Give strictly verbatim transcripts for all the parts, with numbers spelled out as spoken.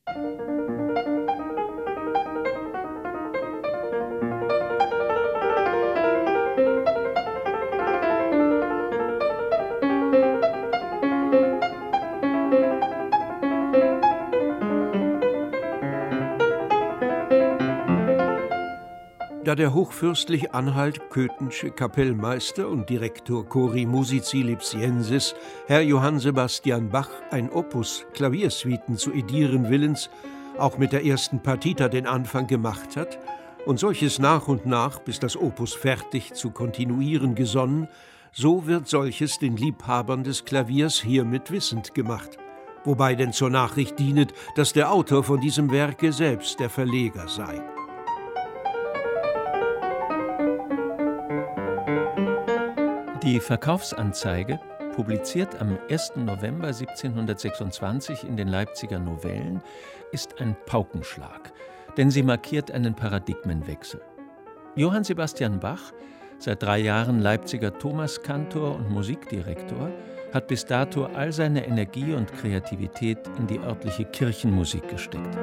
Da der hochfürstlich Anhalt-Köthensche Kapellmeister und Direktor Chori Musici Lipsiensis, Herr Johann Sebastian Bach, ein Opus Klaviersuiten zu edieren willens, auch mit der ersten Partita den Anfang gemacht hat und solches nach und nach, bis das Opus fertig, zu kontinuieren gesonnen, so wird solches den Liebhabern des Klaviers hiermit wissend gemacht, wobei denn zur Nachricht dienet, dass der Autor von diesem Werke selbst der Verleger sei. Die Verkaufsanzeige, publiziert am ersten November siebzehnhundertsechsundzwanzig in den Leipziger Novellen, ist ein Paukenschlag, denn sie markiert einen Paradigmenwechsel. Johann Sebastian Bach, seit drei Jahren Leipziger Thomaskantor und Musikdirektor, hat bis dato all seine Energie und Kreativität in die örtliche Kirchenmusik gesteckt.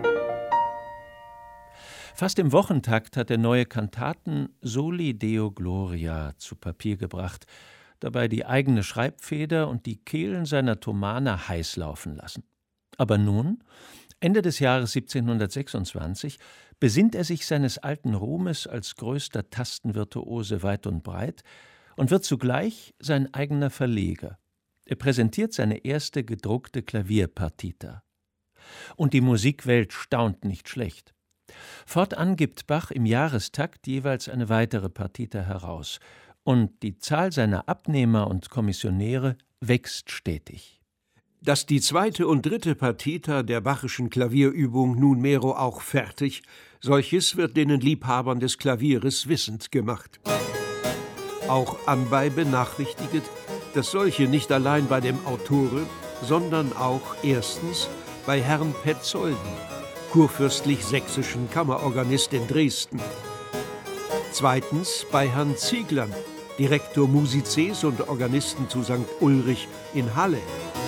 Fast im Wochentakt hat er neue Kantaten Soli Deo Gloria zu Papier gebracht, dabei die eigene Schreibfeder und die Kehlen seiner Thomaner heiß laufen lassen. Aber nun, Ende des Jahres siebzehnhundertsechsundzwanzig, besinnt er sich seines alten Ruhmes als größter Tastenvirtuose weit und breit und wird zugleich sein eigener Verleger. Er präsentiert seine erste gedruckte Klavierpartita. Und die Musikwelt staunt nicht schlecht. Fortan gibt Bach im Jahrestakt jeweils eine weitere Partita heraus und die Zahl seiner Abnehmer und Kommissionäre wächst stetig. Dass die zweite und dritte Partita der Bachischen Klavierübung nunmehro auch fertig, solches wird denen Liebhabern des Klavieres wissend gemacht. Auch anbei benachrichtiget, dass solche nicht allein bei dem Autore, sondern auch erstens bei Herrn Petzolden, kurfürstlich-sächsischen Kammerorganist in Dresden. Zweitens bei Herrn Zieglern, Direktor Musices und Organisten zu Sankt Ulrich in Halle.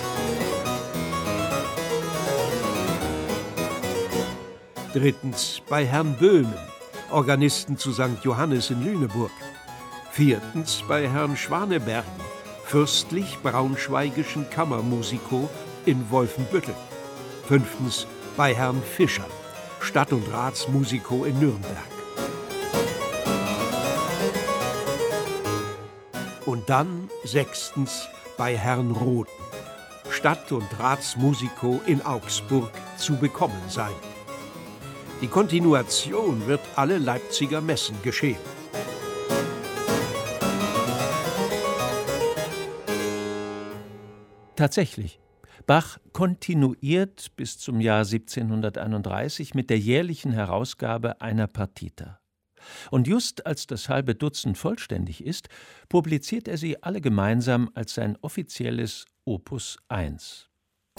Drittens bei Herrn Böhmen, Organisten zu Sankt Johannes in Lüneburg. Viertens bei Herrn Schwanebergen, fürstlich-braunschweigischen Kammermusiko in Wolfenbüttel. Fünftens bei Herrn Fischer, Stadt- und Ratsmusiko in Nürnberg. Und dann sechstens bei Herrn Rothen, Stadt- und Ratsmusiko in Augsburg zu bekommen sein. Die Kontinuation wird alle Leipziger Messen geschehen. Tatsächlich. Bach kontinuiert bis zum Jahr siebzehnhunderteinunddreißig mit der jährlichen Herausgabe einer Partita. Und just als das halbe Dutzend vollständig ist, publiziert er sie alle gemeinsam als sein offizielles Opus eins.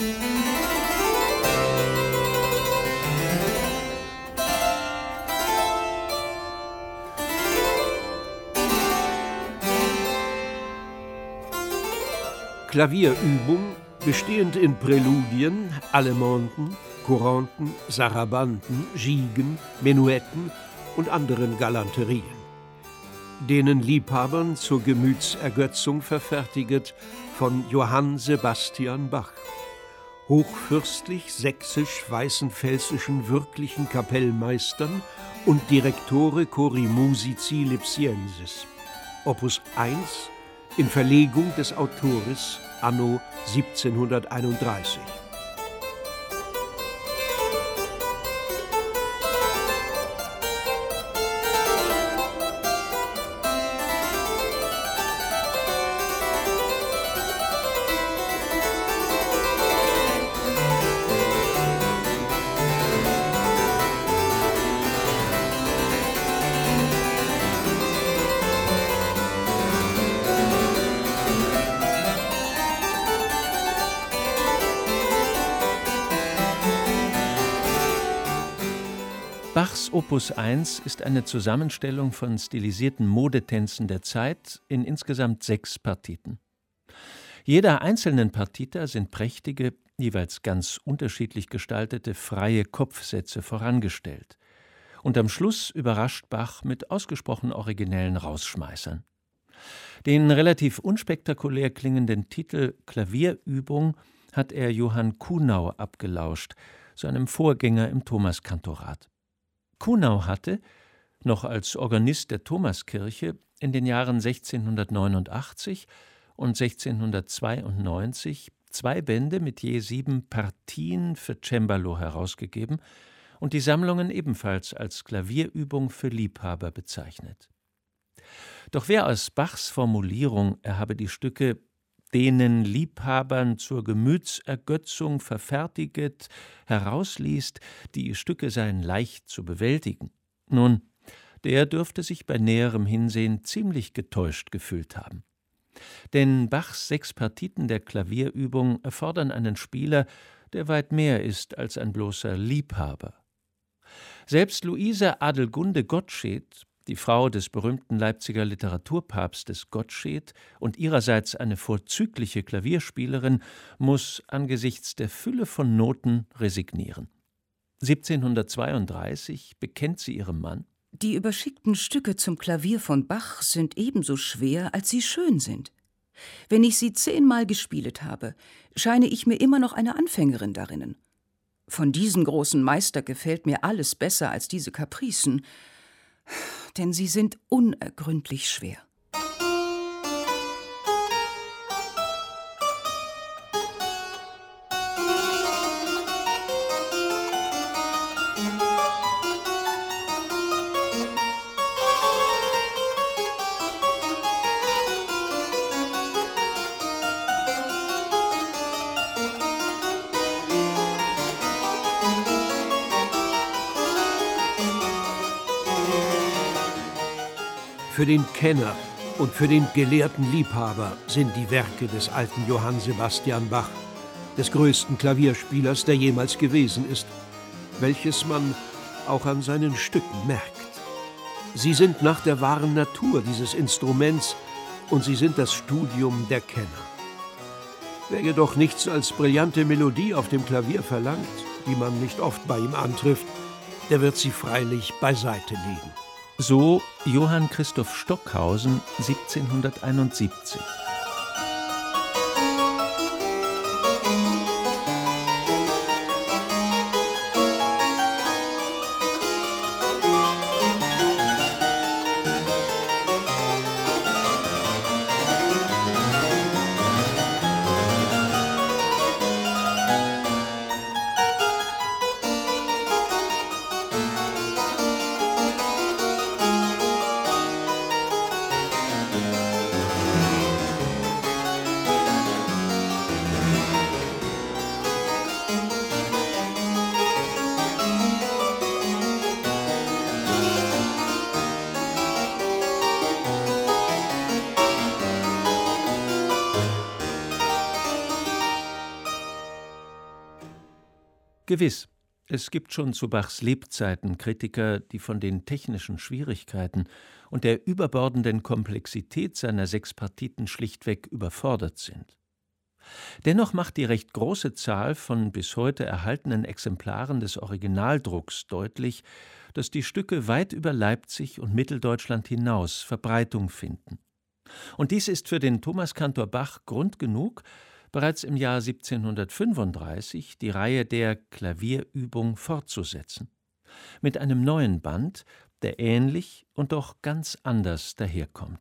Klavierübung, bestehend in Präludien, Allemanden, Couranten, Sarabanten, Gigen, Menuetten und anderen Galanterien, denen Liebhabern zur Gemütsergötzung verfertiget von Johann Sebastian Bach, hochfürstlich sächsisch-weißenpfälzischen wirklichen Kapellmeistern und Direktore Chori Musici Lipsiensis, Opus eins in Verlegung des Autores anno siebzehnhunderteinunddreißig. Bachs Opus eins ist eine Zusammenstellung von stilisierten Modetänzen der Zeit in insgesamt sechs Partiten. Jeder einzelnen Partita sind prächtige, jeweils ganz unterschiedlich gestaltete freie Kopfsätze vorangestellt. Und am Schluss überrascht Bach mit ausgesprochen originellen Rausschmeißern. Den relativ unspektakulär klingenden Titel Klavierübung hat er Johann Kuhnau abgelauscht, seinem Vorgänger im Thomaskantorat. Kuhnau hatte, noch als Organist der Thomaskirche, in den Jahren sechzehnhundertneunundachtzig und sechzehnhundertzweiundneunzig zwei Bände mit je sieben Partien für Cembalo herausgegeben und die Sammlungen ebenfalls als Klavierübung für Liebhaber bezeichnet. Doch wer aus Bachs Formulierung, er habe die Stücke denen Liebhabern zur Gemütsergötzung verfertiget, herausliest, die Stücke seien leicht zu bewältigen, nun, der dürfte sich bei näherem Hinsehen ziemlich getäuscht gefühlt haben. Denn Bachs sechs Partiten der Klavierübung erfordern einen Spieler, der weit mehr ist als ein bloßer Liebhaber. Selbst Luise Adelgunde Gottsched, die Frau des berühmten Leipziger Literaturpapstes Gottsched und ihrerseits eine vorzügliche Klavierspielerin, muss angesichts der Fülle von Noten resignieren. siebzehnhundertzweiunddreißig bekennt sie ihrem Mann: Die überschickten Stücke zum Klavier von Bach sind ebenso schwer, als sie schön sind. Wenn ich sie zehnmal gespielt habe, scheine ich mir immer noch eine Anfängerin darinnen. Von diesem großen Meister gefällt mir alles besser als diese Kapricen, denn sie sind unergründlich schwer. Für den Kenner und für den gelehrten Liebhaber sind die Werke des alten Johann Sebastian Bach, des größten Klavierspielers, der jemals gewesen ist, welches man auch an seinen Stücken merkt. Sie sind nach der wahren Natur dieses Instruments und sie sind das Studium der Kenner. Wer jedoch nichts als brillante Melodie auf dem Klavier verlangt, die man nicht oft bei ihm antrifft, der wird sie freilich beiseite legen. So Johann Christoph Stockhausen siebzehnhunderteinundsiebzig. Gewiss, es gibt schon zu Bachs Lebzeiten Kritiker, die von den technischen Schwierigkeiten und der überbordenden Komplexität seiner sechs Partiten schlichtweg überfordert sind. Dennoch macht die recht große Zahl von bis heute erhaltenen Exemplaren des Originaldrucks deutlich, dass die Stücke weit über Leipzig und Mitteldeutschland hinaus Verbreitung finden. Und dies ist für den Thomaskantor Bach Grund genug, bereits im Jahr siebzehnhundertfünfunddreißig die Reihe der Klavierübung fortzusetzen. Mit einem neuen Band, der ähnlich und doch ganz anders daherkommt.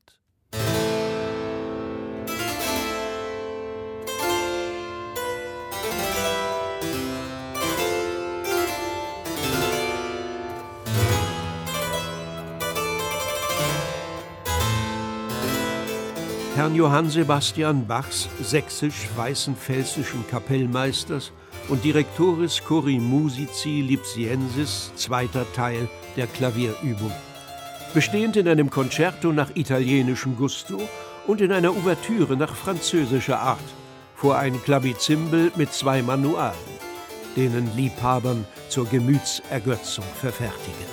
Herrn Johann Sebastian Bachs sächsisch-weißenpfälzischen Kapellmeisters und Directoris Chori Musici Lipsiensis, zweiter Teil der Klavierübung. Bestehend in einem Concerto nach italienischem Gusto und in einer Ouvertüre nach französischer Art, vor ein Klavizimbel mit zwei Manualen, denen Liebhabern zur Gemütsergötzung verfertiget.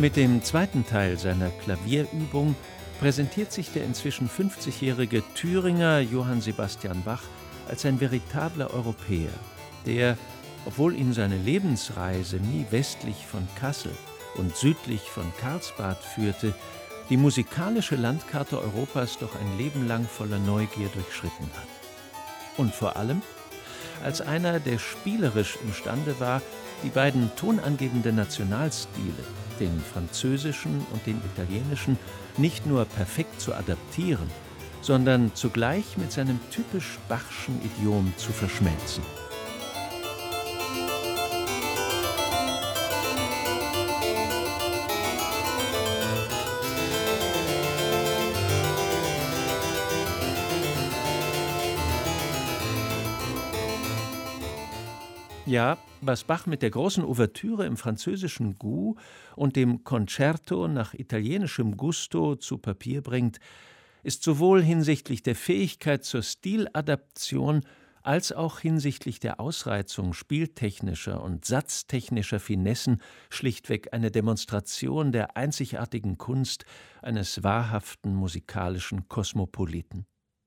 Mit dem zweiten Teil seiner Klavierübung präsentiert sich der inzwischen fünfzigjährige Thüringer Johann Sebastian Bach als ein veritabler Europäer, der, obwohl ihn seine Lebensreise nie westlich von Kassel und südlich von Karlsbad führte, die musikalische Landkarte Europas doch ein Leben lang voller Neugier durchschritten hat. Und vor allem als einer, der spielerisch imstande war, die beiden tonangebenden Nationalstile, den französischen und den italienischen, nicht nur perfekt zu adaptieren, sondern zugleich mit seinem typisch Bachschen Idiom zu verschmelzen. Ja, was Bach mit der großen Ouvertüre im französischen Goût und dem Concerto nach italienischem Gusto zu Papier bringt, ist sowohl hinsichtlich der Fähigkeit zur Stiladaption als auch hinsichtlich der Ausreizung spieltechnischer und satztechnischer Finessen schlichtweg eine Demonstration der einzigartigen Kunst eines wahrhaften musikalischen Kosmopoliten.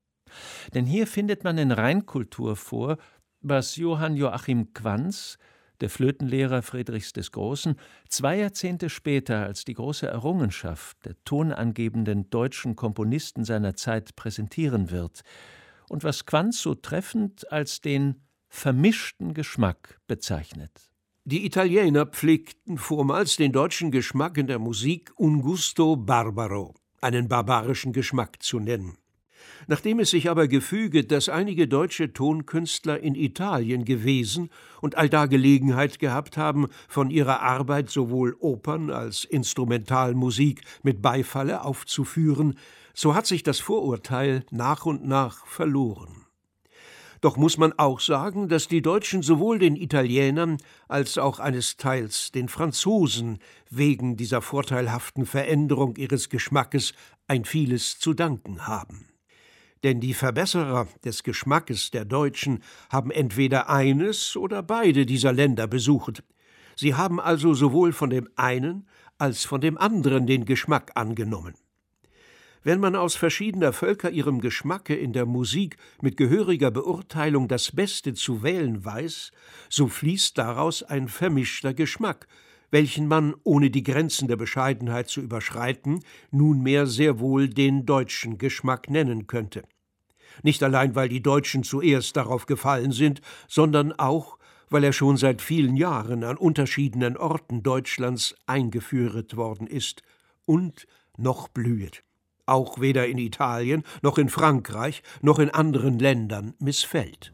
Denn hier findet man in Reinkultur vor, was Johann Joachim Quanz, der Flötenlehrer Friedrichs des Großen, zwei Jahrzehnte später als die große Errungenschaft der tonangebenden deutschen Komponisten seiner Zeit präsentieren wird und was Quanz so treffend als den vermischten Geschmack bezeichnet. Die Italiener pflegten vormals den deutschen Geschmack in der Musik un gusto barbaro, einen barbarischen Geschmack zu nennen. Nachdem es sich aber gefüget, dass einige deutsche Tonkünstler in Italien gewesen und allda Gelegenheit gehabt haben, von ihrer Arbeit sowohl Opern als Instrumentalmusik mit Beifalle aufzuführen, so hat sich das Vorurteil nach und nach verloren. Doch muss man auch sagen, dass die Deutschen sowohl den Italienern als auch eines Teils den Franzosen wegen dieser vorteilhaften Veränderung ihres Geschmackes ein vieles zu danken haben. Denn die Verbesserer des Geschmackes der Deutschen haben entweder eines oder beide dieser Länder besucht. Sie haben also sowohl von dem einen als von dem anderen den Geschmack angenommen. Wenn man aus verschiedener Völker ihrem Geschmacke in der Musik mit gehöriger Beurteilung das Beste zu wählen weiß, so fließt daraus ein vermischter Geschmack, welchen man, ohne die Grenzen der Bescheidenheit zu überschreiten, nunmehr sehr wohl den deutschen Geschmack nennen könnte. Nicht allein, weil die Deutschen zuerst darauf gefallen sind, sondern auch, weil er schon seit vielen Jahren an unterschiedenen Orten Deutschlands eingeführt worden ist und noch blühet. Auch weder in Italien, noch in Frankreich, noch in anderen Ländern missfällt.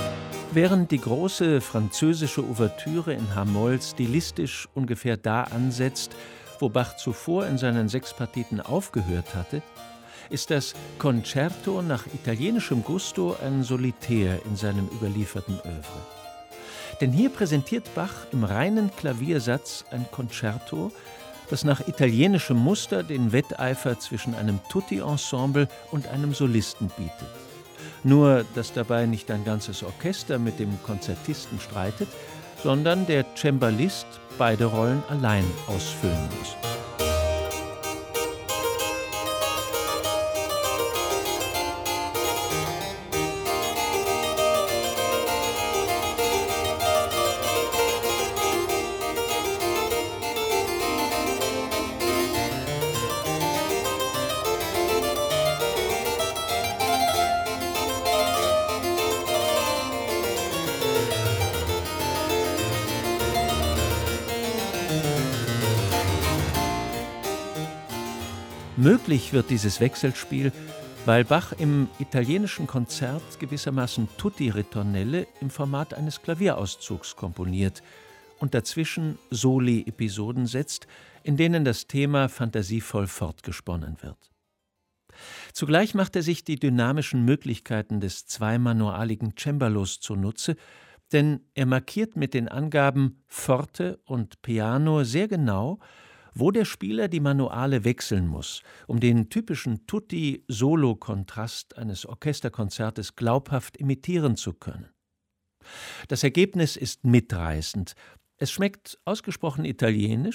Während die große französische Ouvertüre in H-Moll stilistisch ungefähr da ansetzt, wo Bach zuvor in seinen sechs Partiten aufgehört hatte, ist das Concerto nach italienischem Gusto ein Solitär in seinem überlieferten Œuvre. Denn hier präsentiert Bach im reinen Klaviersatz ein Concerto, das nach italienischem Muster den Wetteifer zwischen einem Tutti-Ensemble und einem Solisten bietet. Nur, dass dabei nicht ein ganzes Orchester mit dem Konzertisten streitet, sondern der Cembalist beide Rollen allein ausfüllen muss. Möglich wird dieses Wechselspiel, weil Bach im italienischen Konzert gewissermaßen tutti ritornelle im Format eines Klavierauszugs komponiert und dazwischen Soli-Episoden setzt, in denen das Thema fantasievoll fortgesponnen wird. Zugleich macht er sich die dynamischen Möglichkeiten des zweimanualigen Cembalos zunutze, denn er markiert mit den Angaben Forte und Piano sehr genau, wo der Spieler die Manuale wechseln muss, um den typischen Tutti-Solo-Kontrast eines Orchesterkonzertes glaubhaft imitieren zu können. Das Ergebnis ist mitreißend. Es schmeckt ausgesprochen italienisch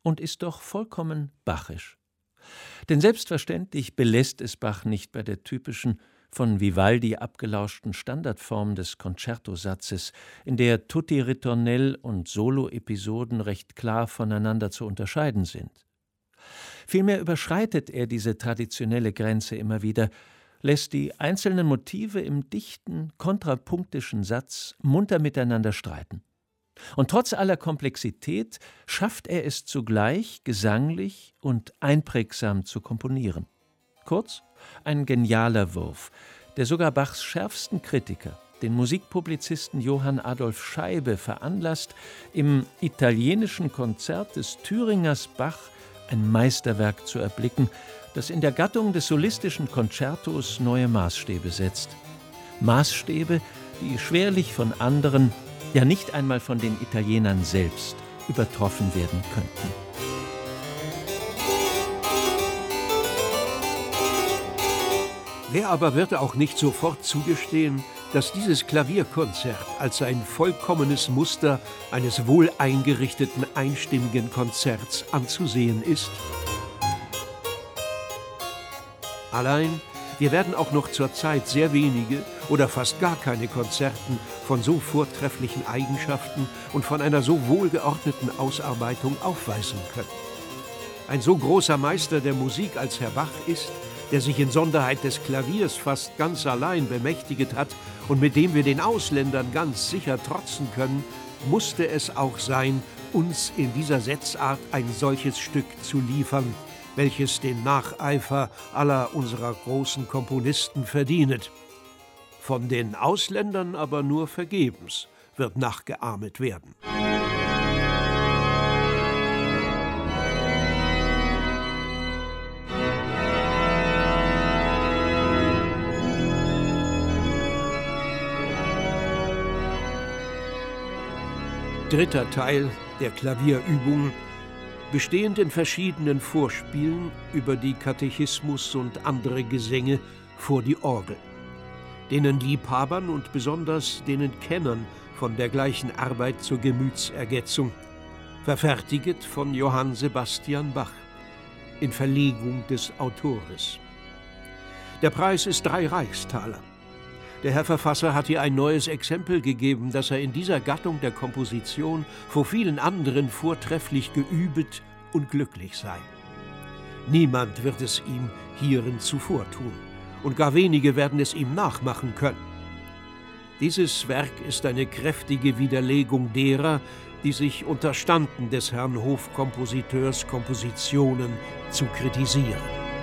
und ist doch vollkommen bachisch. Denn selbstverständlich belässt es Bach nicht bei der typischen, von Vivaldi abgelauschten Standardform des Concertosatzes, in der Tutti Ritornell und Solo-Episoden recht klar voneinander zu unterscheiden sind. Vielmehr überschreitet er diese traditionelle Grenze immer wieder, lässt die einzelnen Motive im dichten, kontrapunktischen Satz munter miteinander streiten. Und trotz aller Komplexität schafft er es zugleich, gesanglich und einprägsam zu komponieren. Kurz, ein genialer Wurf, der sogar Bachs schärfsten Kritiker, den Musikpublizisten Johann Adolf Scheibe, veranlasst, im italienischen Konzert des Thüringers Bach ein Meisterwerk zu erblicken, das in der Gattung des solistischen Concertos neue Maßstäbe setzt. Maßstäbe, die schwerlich von anderen, ja nicht einmal von den Italienern selbst, übertroffen werden könnten. Wer aber wird auch nicht sofort zugestehen, dass dieses Klavierkonzert als ein vollkommenes Muster eines wohl eingerichteten einstimmigen Konzerts anzusehen ist? Allein, wir werden auch noch zur Zeit sehr wenige oder fast gar keine Konzerten von so vortrefflichen Eigenschaften und von einer so wohlgeordneten Ausarbeitung aufweisen können. Ein so großer Meister der Musik als Herr Bach ist, der sich in Sonderheit des Klaviers fast ganz allein bemächtiget hat und mit dem wir den Ausländern ganz sicher trotzen können, musste es auch sein, uns in dieser Setzart ein solches Stück zu liefern, welches den Nacheifer aller unserer großen Komponisten verdienet. Von den Ausländern aber nur vergebens wird nachgeahmet werden. Dritter Teil der Klavierübung, bestehend in verschiedenen Vorspielen über die Katechismus und andere Gesänge vor die Orgel, denen Liebhabern und besonders denen Kennern von dergleichen Arbeit zur Gemütsergetzung, verfertiget von Johann Sebastian Bach, in Verlegung des Autores. Der Preis ist drei Reichstaler. Der Herr Verfasser hat hier ein neues Exempel gegeben, dass er in dieser Gattung der Komposition vor vielen anderen vortrefflich geübet und glücklich sei. Niemand wird es ihm hierin zuvortun, und gar wenige werden es ihm nachmachen können. Dieses Werk ist eine kräftige Widerlegung derer, die sich unterstanden, des Herrn Hofkompositeurs Kompositionen zu kritisieren.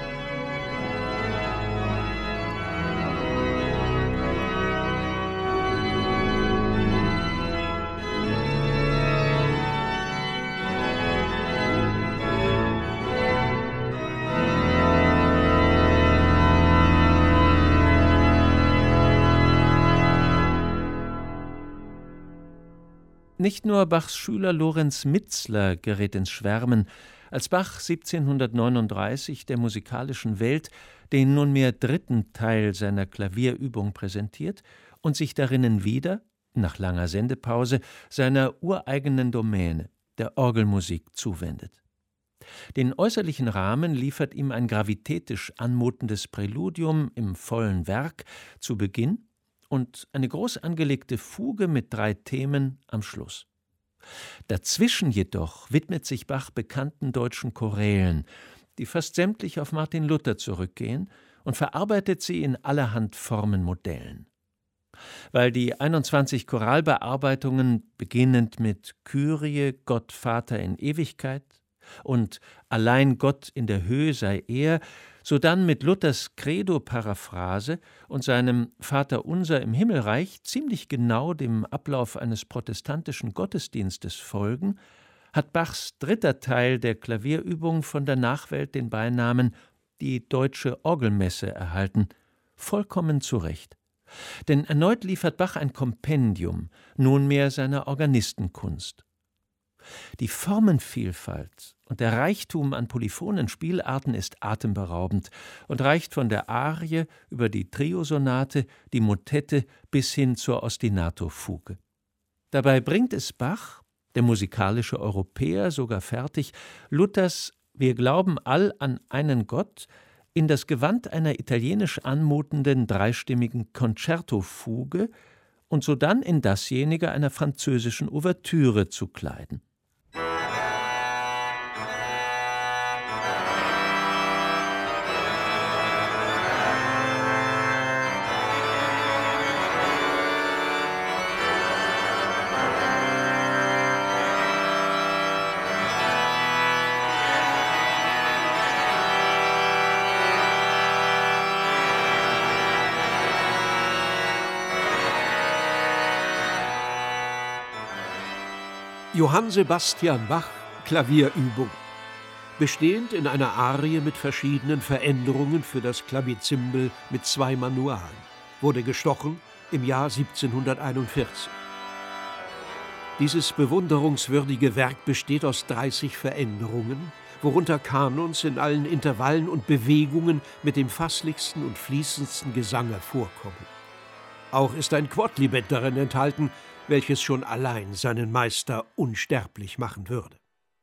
Nicht nur Bachs Schüler Lorenz Mitzler gerät ins Schwärmen, als Bach siebzehnhundertneununddreißig der musikalischen Welt den nunmehr dritten Teil seiner Klavierübung präsentiert und sich darinnen wieder, nach langer Sendepause, seiner ureigenen Domäne, der Orgelmusik, zuwendet. Den äußerlichen Rahmen liefert ihm ein gravitätisch anmutendes Präludium im vollen Werk zu Beginn und eine groß angelegte Fuge mit drei Themen am Schluss. Dazwischen jedoch widmet sich Bach bekannten deutschen Chorälen, die fast sämtlich auf Martin Luther zurückgehen, und verarbeitet sie in allerhand Formenmodellen. Weil die einundzwanzig Choralbearbeitungen, beginnend mit Kyrie, Gott Vater in Ewigkeit und Allein Gott in der Höhe sei er, sodann mit Luthers Credo-Paraphrase und seinem Vaterunser im Himmelreich ziemlich genau dem Ablauf eines protestantischen Gottesdienstes folgen, hat Bachs dritter Teil der Klavierübung von der Nachwelt den Beinamen »Die Deutsche Orgelmesse« erhalten, vollkommen zu Recht. Denn erneut liefert Bach ein Kompendium, nunmehr seiner Organistenkunst. Die Formenvielfalt und der Reichtum an polyphonen Spielarten ist atemberaubend und reicht von der Arie über die Triosonate, die Motette bis hin zur Ostinato-Fuge. Dabei bringt es Bach, Der musikalische Europäer sogar fertig, Luthers „Wir glauben all an einen Gott“ in das Gewand einer italienisch anmutenden dreistimmigen Concerto-Fuge und sodann in dasjenige einer französischen Ouvertüre zu kleiden. Johann Sebastian Bach, Klavierübung. Bestehend in einer Arie mit verschiedenen Veränderungen für das Klavizimbel mit zwei Manualen. Wurde gestochen im Jahr siebzehnhunderteinundvierzig. Dieses bewunderungswürdige Werk besteht aus dreißig Veränderungen, worunter Kanons in allen Intervallen und Bewegungen mit dem fasslichsten und fließendsten Gesange vorkommen. Auch ist ein Quodlibet darin enthalten, welches schon allein seinen Meister unsterblich machen würde.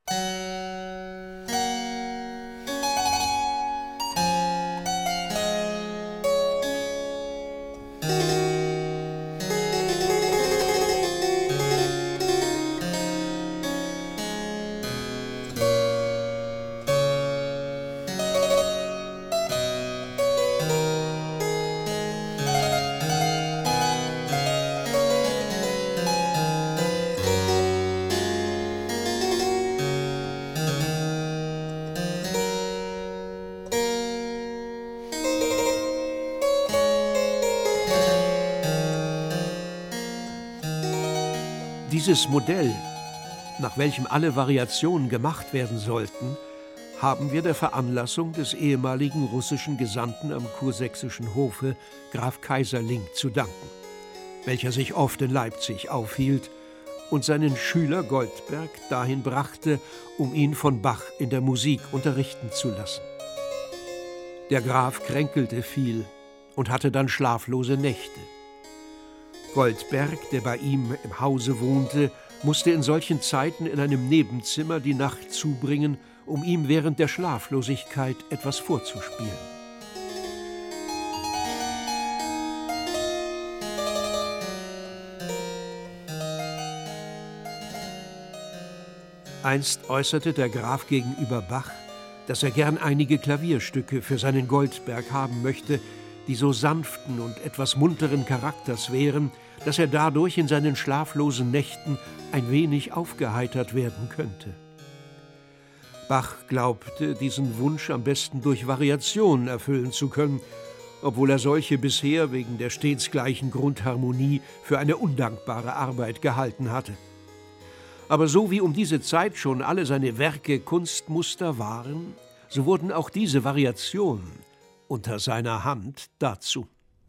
Dieses Modell, nach welchem alle Variationen gemacht werden sollten, haben wir der Veranlassung des ehemaligen russischen Gesandten am kursächsischen Hofe, Graf Keyserlingk, zu danken, welcher sich oft in Leipzig aufhielt und seinen Schüler Goldberg dahin brachte, um ihn von Bach in der Musik unterrichten zu lassen. Der Graf kränkelte viel und hatte dann schlaflose Nächte. Goldberg, der bei ihm im Hause wohnte, musste in solchen Zeiten in einem Nebenzimmer die Nacht zubringen, um ihm während der Schlaflosigkeit etwas vorzuspielen. Einst äußerte der Graf gegenüber Bach, dass er gern einige Klavierstücke für seinen Goldberg haben möchte, die so sanften und etwas munteren Charakters wären, dass er dadurch in seinen schlaflosen Nächten ein wenig aufgeheitert werden könnte. Bach glaubte, diesen Wunsch am besten durch Variationen erfüllen zu können, obwohl er solche bisher wegen der stets gleichen Grundharmonie für eine undankbare Arbeit gehalten hatte. Aber so wie um diese Zeit schon alle seine Werke Kunstmuster waren, so wurden auch diese Variationen unter seiner Hand dazu.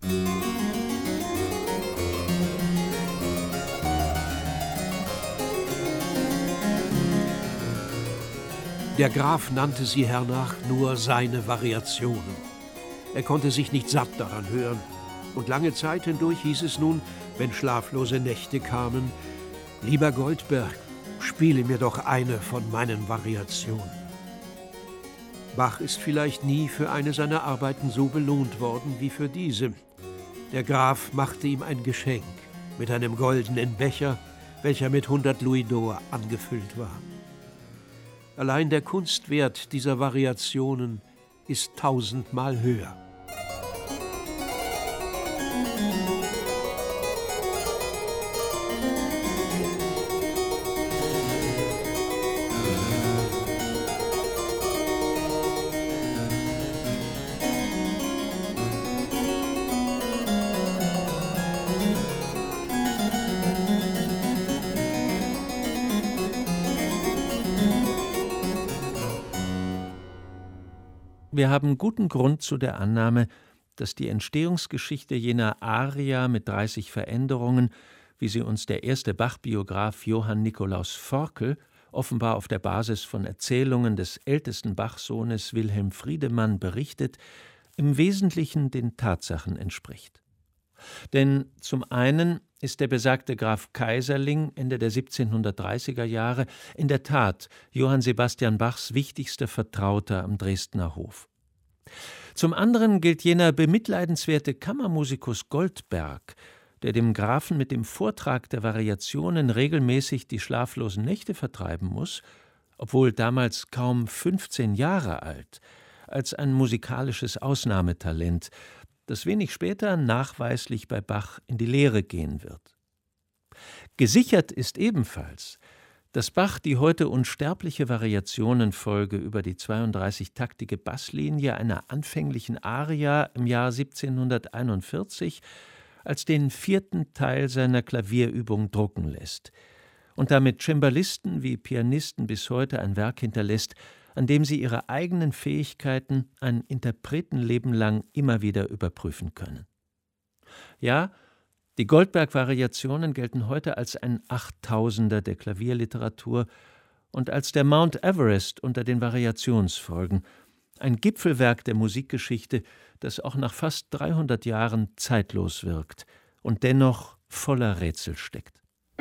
Der Graf nannte sie hernach nur seine Variationen. Er konnte sich nicht satt daran hören, und lange Zeit hindurch hieß es nun, wenn schlaflose Nächte kamen: »Lieber Goldberg, spiele mir doch eine von meinen Variationen.« Bach ist vielleicht nie für eine seiner Arbeiten so belohnt worden wie für diese. Der Graf machte ihm ein Geschenk mit einem goldenen Becher, welcher mit hundert Louisd'Or angefüllt war. Allein der Kunstwert dieser Variationen ist tausendmal höher. Wir haben guten Grund zu der Annahme, dass die Entstehungsgeschichte jener Aria mit dreißig Veränderungen, wie sie uns der erste Bach-Biograf Johann Nikolaus Forkel offenbar auf der Basis von Erzählungen des ältesten Bach-Sohnes Wilhelm Friedemann berichtet, im Wesentlichen den Tatsachen entspricht. Denn zum einen ist der besagte Graf Kaiserling Ende der siebzehnhundertdreißiger Jahre in der Tat Johann Sebastian Bachs wichtigster Vertrauter am Dresdner Hof. Zum anderen gilt jener bemitleidenswerte Kammermusikus Goldberg, der dem Grafen mit dem Vortrag der Variationen regelmäßig die schlaflosen Nächte vertreiben muss, obwohl damals kaum fünfzehn Jahre alt, als ein musikalisches Ausnahmetalent, das wenig später nachweislich bei Bach in die Lehre gehen wird. Gesichert ist ebenfalls, dass Bach die heute unsterbliche Variationenfolge über die zweiunddreißig-taktige Basslinie einer anfänglichen Aria im Jahr siebzehnhunderteinundvierzig als den vierten Teil seiner Klavierübung drucken lässt und damit Cembalisten wie Pianisten bis heute ein Werk hinterlässt, an dem sie ihre eigenen Fähigkeiten ein Interpretenleben lang immer wieder überprüfen können. Ja, die Goldberg-Variationen gelten heute als ein Achttausender der Klavierliteratur und als der Mount Everest unter den Variationsfolgen, ein Gipfelwerk der Musikgeschichte, das auch nach fast dreihundert Jahren zeitlos wirkt und dennoch voller Rätsel steckt.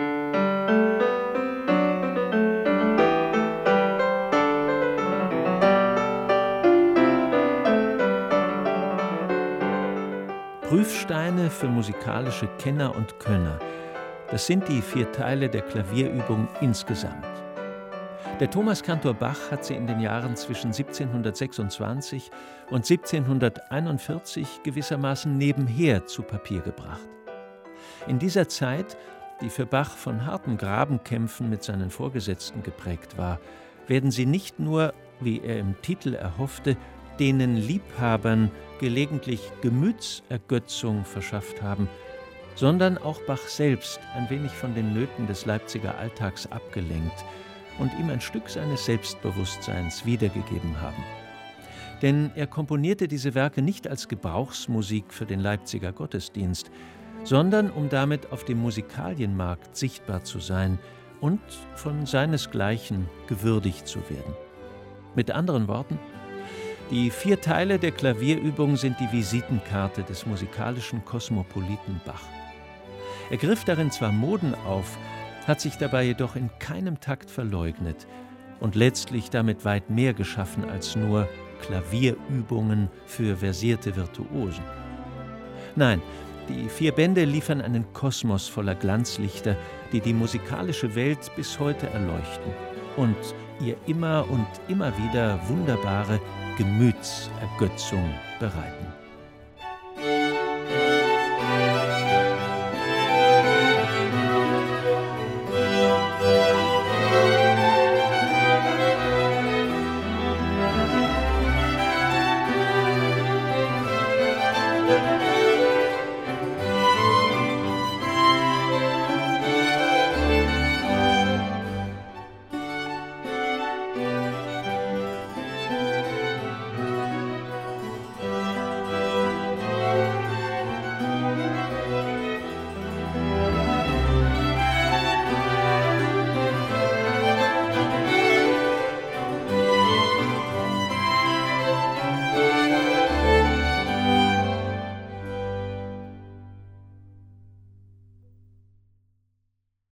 Prüfsteine für musikalische Kenner und Könner. Das sind die vier Teile der Klavierübung insgesamt. Der Thomaskantor Bach hat sie in den Jahren zwischen siebzehnhundertsechsundzwanzig und siebzehnhunderteinundvierzig gewissermaßen nebenher zu Papier gebracht. In dieser Zeit, die für Bach von harten Grabenkämpfen mit seinen Vorgesetzten geprägt war, werden sie nicht nur, wie er im Titel erhoffte, denen Liebhabern gelegentlich Gemütsergötzung verschafft haben, sondern auch Bach selbst ein wenig von den Nöten des Leipziger Alltags abgelenkt und ihm ein Stück seines Selbstbewusstseins wiedergegeben haben. Denn er komponierte diese Werke nicht als Gebrauchsmusik für den Leipziger Gottesdienst, sondern um damit auf dem Musikalienmarkt sichtbar zu sein und von seinesgleichen gewürdigt zu werden. Mit anderen Worten, die vier Teile der Klavierübung sind die Visitenkarte des musikalischen Kosmopoliten Bach. Er griff darin zwar Moden auf, hat sich dabei jedoch in keinem Takt verleugnet und letztlich damit weit mehr geschaffen als nur Klavierübungen für versierte Virtuosen. Nein, die vier Bände liefern einen Kosmos voller Glanzlichter, die die musikalische Welt bis heute erleuchten und ihr immer und immer wieder wunderbare Gemütsergötzung bereiten.